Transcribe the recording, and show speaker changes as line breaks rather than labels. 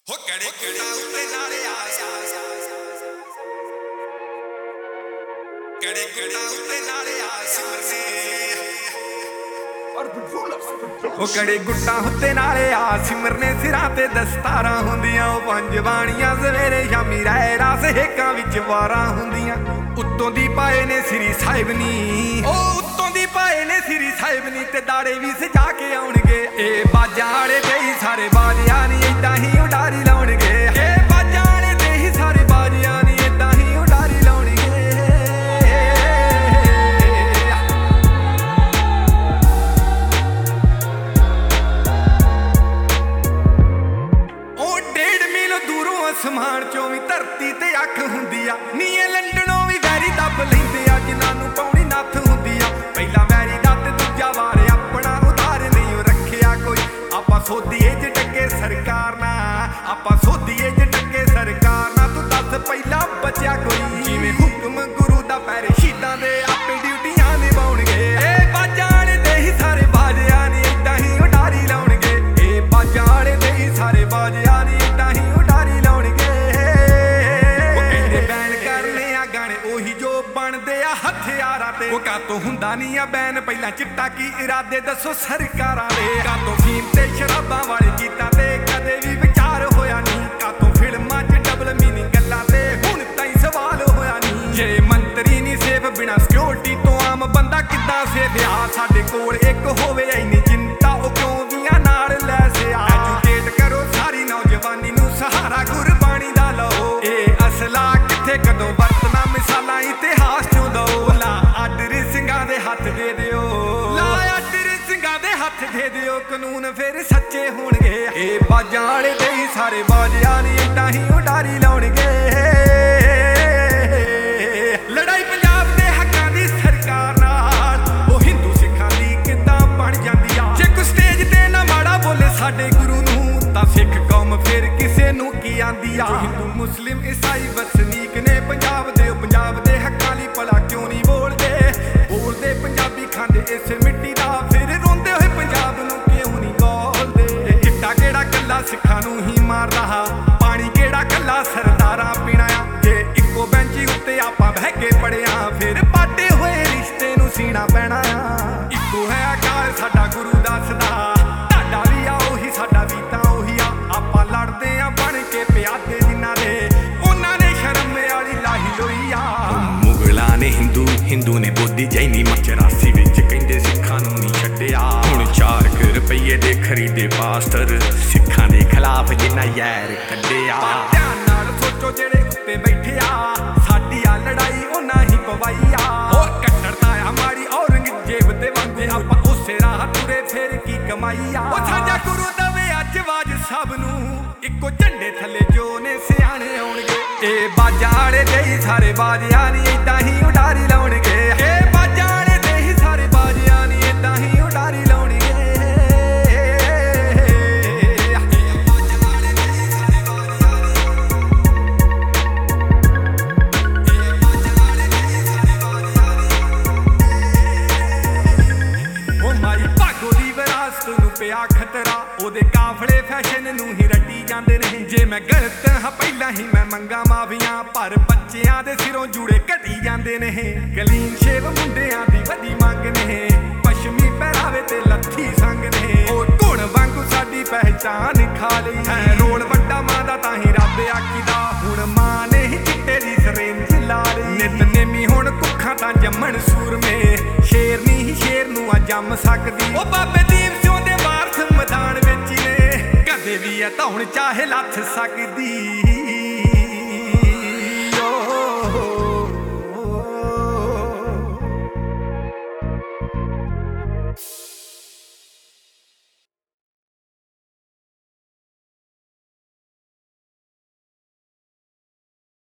ਹੋ ਕੜੇ ਕੜਾ ਉੱਤੇ ਨਾਲੇ ਕੜੇ ਕੜਾ ਉੱਤੇ ਨਾਲੇ ਸਿਮਰਨੇ ਉਹ ਕੜੇ ਗੁੱਟਾਂ ਉੱਤੇ ਨਾਲੇ ਸਿਮਰਨੇ ਸਿਰਾਂ ਤੇ ਦਸਤਾਰਾਂ ਹੁੰਦੀਆਂ ਉਹ ਪੰਜ ਬਾਣੀਆਂ ਸਵੇਰੇ ਸ਼ਾਮੀ ਰਹਿ ਰਾਸ ਹੇਕਾਂ ਵਿੱਚ ਵਾਰਾਂ ਹੁੰਦੀਆਂ ਉੱਤੋਂ ਦੀ ਪਾਏ ਨੇ ਸ੍ਰੀ ਸਾਹਿਬ ਨੀ ਉਹ ਉੱਤੋਂ ਦੀ ਪਾਏ ਨੇ ਸ੍ਰੀ ਸਾਹਿਬ ਨੀ ਤੇ ਦਾੜੇ ਵੀ ਸਜਾ ਕੇ ਆਉਣਗੇ ਇਹ ਬਾਜਾਂ ਵਾਲੇ ਤੇ ਹੀ ਸਾਰੇ ਬਾਜਿਆਂ ਨੀ ਏਦਾਂ ਹੀ ਉਡਾਰੀ ਲਾਉਣਗੇ ਇਹ ਬਾਜਾਂ ਵਾਲੇ ਤੇ ਹੀ ਸਾਰੇ ਬਾਜਿਆਂ ਨੀ ਏਦਾਂ ਹੀ ਉਡਾਰੀ ਲਾਉਣਗੇ ਉਹ 1.5 ਮੀਲ ਦੂਰੋਂ ਅਸਮਾਨ ਚੋਂ ਵੀ ਧਰਤੀ ਤੇ ਅੱਖ ਹੁੰਦੀ ਆ ਨੀ ਇਹ ਲੰਡਨੋਂ ਵੀ ਵੈਰੀ ਦੱਬ ਲੈਂਦੇ ਆ ਜਿਨ੍ਹਾਂ ਨੂੰ ਪਾਉਣੀ ਨੱਥ ਹੁੰਦੀ ਆ ਪਹਿਲਾ ਵੈਰੀ ਦਾ ਤੇ ਦੂਜਾ ਵਾਰ ਆਪਣਾ ਉਧਾਰ ਨਹੀਂ ਰੱਖਿਆ ਕੋਈ ਆਪਾਂ ਸੋਧੀਏ ਜੇ ਟੱਕੇ ਸਰਕਾਰ ਨਾ ਆਪਾਂ ਸੋਧੀਏ ਜੇ ਟੱਕੇ ਸਰਕਾਰ ਨਾ ਤੂੰ ਦੱਸ ਪਹਿਲਾਂ ਬਚਿਆ ਕੋਈ ਜਿਵੇਂ ਹੁਕਮ ਗੁਰੂ ਦਾ ਪੈਰ ਸ਼ਹੀਦਾਂ ਦੇ ਆਪੇ ਡਿਊਟੀਆਂ ਨਿਭਾਉਣਗੇ ਇਹ ਬਾਜਾਂ ਵਾਲੇ ਤੇ ਹੀ ਸਾਰੇ ਬਾਜਿਆਂ ਨੀ ਏਦਾਂ ਹੀ ਉਡਾਰੀ ਲਾਉਣਗੇ ਇਹ ਬਾਜਾਂ ਵਾਲੇ ਤੇ ਹੀ ਸਾਰੇ ਬਾਜਿਆਂ ਨੀ ਏਦਾਂ ਹੀ ਉਡਾਰੀ ਲਾਉਣਗੇ ਉਹ ਕਹਿੰਦੇ ਬੈਨ ਕਰਨੇ ਆ ਗਾਣੇ ਉਹੀ ਜੋ ਬਣਦੇ ਆ ਹਥਿਆਰਾਂ ਤੇ ਉਹ ਕਾਤੋਂ ਹੁੰਦਾ ਨਹੀਂ ਆ ਬੈਨ ਪਹਿਲਾਂ ਚਿੱਟਾ ਕੀ ਇਰਾਦੇ ਦੱਸੋ ਸਰਕਾਰਾਂ ਦੇ ਕਾਤੋਂ ਫੀਮ ਤੇ ਸ਼ਰਾਬਾਂ ਵਾਲੇ ਗੀਤਾਂ ਤੇ ਕਦੇ ਵੀ ਵਿਚਾਰ ਹੋਇਆ ਨਹੀਂ ਕਾਤੋਂ ਫਿਲਮਾਂ 'ਚ ਡਬਲ ਮੀਨਿੰਗ ਗੱਲਾਂ ਤੇ ਹੁਣ ਤਾਈਂ ਸਵਾਲ ਹੋਇਆ ਨਹੀਂ ਜੇ ਮੰਤਰੀ ਨਹੀਂ ਸੇਫ ਬਿਨਾਂ ਸਿਕਿਉਰਿਟੀ ਤੋਂ ਆਮ ਬੰਦਾ ਕਿੱਦਾਂ ਸੇਫ ਆ ਸਾਡੇ ਕੋਲ ਇੱਕ ਹੋਵੇ ਇੰਨੀ ਚਿੰਤਾ ਉਹ ਕਿਉਂ ਵੀਆਂ ਨਾਲ ਲੈ ਸਿਆ ਐਜੂਕੇਟ ਕਰੋ ਸਾਰੀ ਨੌਜਵਾਨੀ ਨੂੰ ਸਹਾਰਾ ਗੁਰਬਾਣੀ ਦਾ ਲਓ ਇਹ ਅਸਲਾ ਕਿੱਥੇ ਕਦੋਂ ਵਰਤਣਾ ਮਿਸਾਲਾਂ ਇਤਿਹਾਸ ਚੋਂ ਦੋ ਲਾ ਆਡਰ ਸਿੰਘਾਂ ਦੇ ਹੱਥ ਦੇ ਦਿਓ ਲਾ ਆਡਰ ਸਿੰਘਾਂ ਦੇ ਹੱਥ ਦੇ ਦਿਓ ਕਾਨੂੰਨ ਫਿਰ ਸੱਚੇ ਹੋਣਗੇ ਇਹ ਬਾਜਾਂ ਵਾਲੇ ਤੇ ਹੀ ਸਾਰੇ ਬਾਜਿਆਂ ਨੀ ਏਦਾਂ ਹੀ ਉਡਾਰੀ ਲਾਉਣਗੇ ਲੜਾਈ ਪੰਜਾਬ ਦੇ ਹੱਕਾਂ ਦੀ ਸਰਕਾਰ ਨਾਲ ਉਹ ਹਿੰਦੂ ਸਿੱਖਾਂ ਦੀ ਕਿੱਦਾਂ ਬਣ ਜਾਂਦੀ ਆ ਜੇ ਕੋਈ ਸਟੇਜ ਤੇ ਨਾ ਮਾੜਾ ਬੋਲੇ ਸਾਡੇ ਗੁਰੂ ਨੂੰ ਤਾਂ ਸਿੱਖ ਕੌਮ ਫਿਰ ਕਿਸੇ ਨੂੰ ਕੀ ਆਂਦੀ ਆ ਹਿੰਦੂ ਮੁਸਲਿਮ ਈਸਾਈ ਵਸਨੀਕ ਨੇ ਪੰਜਾਬ ਦੇ ਹੱਕਾਂ ਲਈ ਭਲਾ ਕਿਉਂ ਨਹੀਂ ਬੋਲਦੇ ਪੰਜਾਬੀ ਖਾਂਦੇ ਇਸ ਮਿੱਟੀ ਦਾ ਫਿਰ ਰੋਂਦੇ ਹੋਏ ਪੰਜਾਬ ਨੂੰ ਕਿਉਂ ਨਹੀਂ ਗੋਲਦੇ ਚਿੱਟਾ ਕਿਹੜਾ ਕੱਲਾ ਸਿੱਖਾਂ ਨੂੰ ਹੀ ਮਾਰ ਰਹਾ ਪਾਣੀ ਕਿਹੜਾ ਕੱਲਾ ਸਰਦਾਰਾਂ ਪੀਣਾ ਆ ਜੇ ਇੱਕੋ ਬੈਂਚ ਉੱਤੇ ਆਪਾਂ ਬਹਿ ਕੇ ਪੜਿਆ ਫਿਰ ਪਾਟੇ ਹੋਏ ਰਿਸ਼ਤੇ ਨੂੰ ਸੀਣਾ ਪੈਣਾ ਆ ਇੱਕੋ ਹੈ ਅਕਾਲ ਸਾਡਾ ਗੁਰੂ ਦੱਸਦਾ ਤੁਹਾਡਾ ਵੀ ਆ ਉਹੀ ਸਾਡਾ ਵੀ ਤਾਂ ਉਹੀ ਆ ਆਪਾਂ ਲੜਦੇ ਆ ਬਣ ਕੇ ਪਿਆਦੇ ਜਿਨ੍ਹਾਂ ਦੇ ਉਹਨਾਂ ਨੇ ਸ਼ਰਮ ਵਾਲੀ ਲਾਹੀ ਲੋਈ ਆ ਮੁਗਲਾਂ ਨੇ ਹਿੰਦੂ ਨੇ ਬੋਧੀ ਜੈਨੀ ਮਚਰਾਸੀ ਵਿੱਚ ਕਹਿੰਦੇ ਸਿੱਖਾਂ ਨੂੰ ਨਹੀਂ ਛੱਡਿਆ ਹੁਣ 4 ਰੁਪਈਏ ਦੇ ਖਰੀਦੇ ਪਾਸਟਰ ਸਿੱਖਾਂ ਦੇ ਖਿਲਾਫ ਜਿੰਨਾ ਯਾਰ ਕੱਢਿਆ ਧਿਆਨ ਨਾਲ ਸੋਚੋ ਜਿਹੜੇ ਉੱਤੇ ਬੈਠੇ ਆ ਸਾਡੀ ਆ ਲੜਾਈ ਉਹਨਾਂ ਹੀ ਪਵਾਈ ਆ ਉਹ ਕੱਟੜਤਾ ਆ ਮਾਰੀ ਔਰੰਗਜ਼ੇਬ ਤੇ ਵਾਂਗੇ ਆਪਾਂ ਉਸੇ ਰਾਹ ਤੁਰੇ ਫਿਰ ਕੀ ਕਮਾਈ ਆ ਉਹ ਸਾਡਾ ਗੁਰੂ ਦਵੇ ਅੱਜ ਆਵਾਜ਼ ਸਭ ਨੂੰ ਇੱਕੋ ਝੰਡੇ ਥੱਲੇ ਜੋ ਨੇ ਸਿਆਣੇ ਆਉਣਗੇ ਇਹ ਬਾਜਾਂ ਵਾਲੇ ਤੇ ਹੀ ਸਾਰੇ ਬਾਜਿਆਂ ਨੀ ਏਦਾਂ ਹੀ ਉਡਾਰੀ ਲਾਉਣਗੇ ਇਹ ਬਾਜਾਂ ਵਾਲੇ ਤੇ ਹੀ ਸਾਰੇ ਬਾਜਿਆਂ ਨੀ ਏਦਾਂ ਹੀ ਉਡਾਰੀ ਲਾਉਣਗੇ ਉਹ ਮਾਰੀ ਭਾਗੋ ਦੀ ਵਿਰਾਸਤ ਨੂੰ ਪਿਆ ਖਤਰਾ ਉਹਦੇ ਕਾਫਲੇ ਫੈਸ਼ਨ ਨੂੰ ਹੀ ਰੱਟੀ ਜਾਂਦੇ ਨੇ ਜੇ ਮੈਂ ਗਲਤ ਹਾਂ ਪਹਿਲਾਂ ਹੀ ਮੈਂ ਮੰਗਾ ਮਾਫੀਆਂ ਪਰ ਬੱਚਿਆਂ ਦੇ ਸਿਰੋਂ ਜੂੜੇ ਘਟੀ ਜਾਂਦੇ ਨੇ ਕਲੀਨ ਸ਼ੇਵ ਮੁੰਡਿਆਂ ਦੀ ਵਧੀ ਮੰਗ ਨੇ ਪਸ਼ਮੀ ਪਹਿਰਾਵੇ ਤੇ ਲੱਥੀ ਸੰਗ ਨੇ ਉਹ ਧੁਣ ਵਾਂਗੂ ਸਾਡੀ ਪਹਿਚਾਨ ਖਾ ਲਈ ਹੈ ਰੋਲ ਵੱਡਾ ਮਾਂ ਦਾ ਤਾਂ ਹੀ ਰੱਬ ਆਖੀਦਾ ਹੁਣ ਮਾਂ ਨੇ ਹੀ ਚਿੱਟੇ ਦੀ ਸਰੇਂਜ ਲਾ ਲਈ ਨਿਤਨੇਮੀ ਹੁਣ ਕੁੱਖਾਂ ਤਾਂ ਜੰਮਣ ਸੂਰਮੇ ਸ਼ੇਰਨੀ ਹੀ ਸ਼ੇਰ ਨੂੰ ਆ ਜੰਮ ਸਕਦੀ ਉਹ ਬਾਬੇ ਦੀਪ ਸਿੰਘ ਦੇ ਵਾਰਸ ਮੈਦਾਨ ਵਿੱਚ ਨੇ ਕਦੇ ਵੀ ਆ ਧੌਣ ਚਾਹੇ ਲੱਥ ਸਕਦੀ